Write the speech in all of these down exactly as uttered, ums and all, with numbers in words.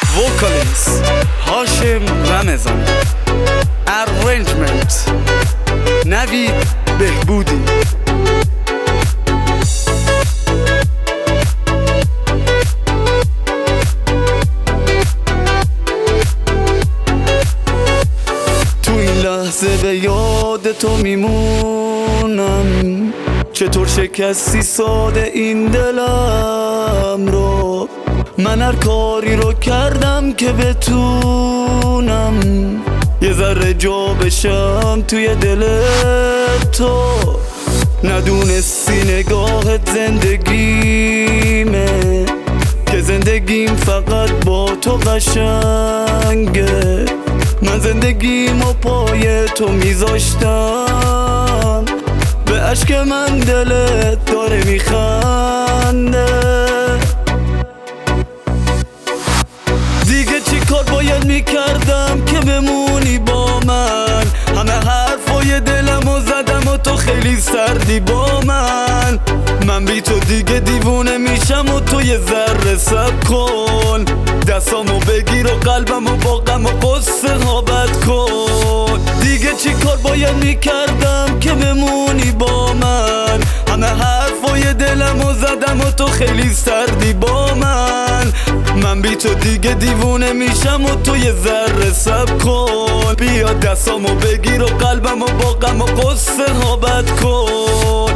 vocalist هاشم رمضان، arrangement نوید بهبودی. تو این لحظه به یاد تو میمونم، چطور شکستی ساده این دلم رو. من هر کاری رو کردم که بتونم یه ذره جا بشم توی دل تو. ندونستی نگاهت زندگیمه، که زندگیم فقط با تو قشنگه. من زندگیمو پای تو میذاشتم، به عشق من دلت داره میخنده. دیگه چی کار باید میکردم که بمونی با من؟ همه حرفای دلمو زدم و تو خیلی سردی با من. من بی تو دیگه دیوونه میشم و تو یه ذره صبر کن. دستامو بگیر و قلبمو با غم و قصه ها بد کن. دیگه چی کار باید میکردم که بمونی با من؟ همه حرفای دلمو زدم و تو خیلی سردی با من. من بی تو دیگه دیوونه میشم و تو یه ذره صبر کن. بیا دستامو بگیر و قلبمو با غم و قصه ها بد کن.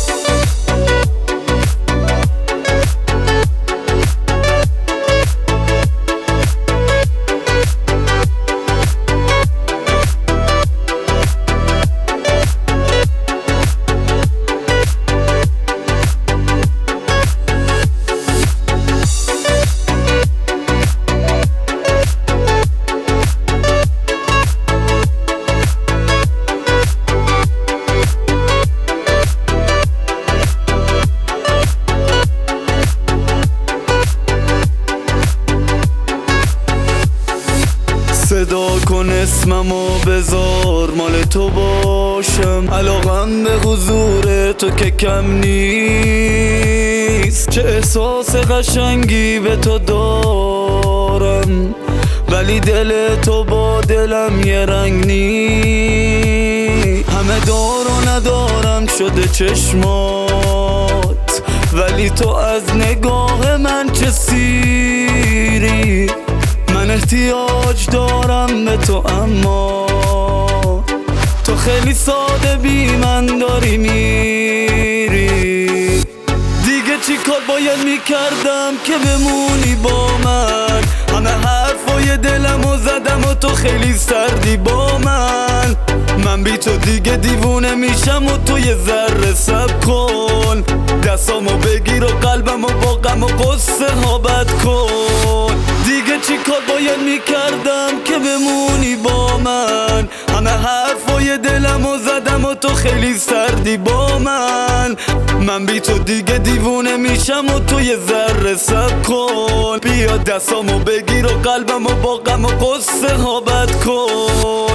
صدا کن اسممو بذار مال تو باشم. علاقم به حضور تو که کم نیست. چه احساس قشنگی به تو دارم، ولی دل تو با دلم یه رنگ نیست. همه دار و ندارم شده چشمات، ولی تو از نگاه من چه سیری. من احتیاج دارم به تو اما تو خیلی ساده بی من داری میری. دیگه چی کار باید میکردم که بمونی با من؟ همه حرفای دلمو زدم و تو خیلی سردی با من. من بی تو دیگه دیوونه میشم و تو یه ذره صبر کن. دستامو بگیر و قلبمو با غم و قصه ها بد کن. دیگه چی کار باید میکردم که بمونی با من؟ همه حرفای دلمو زدم و تو خیلی سردی با من. من بی تو دیگه دیوونه میشم و تو یه ذره صبر کن. بیا دستامو بگیر و قلبمو با غم و قصه ها بد کن.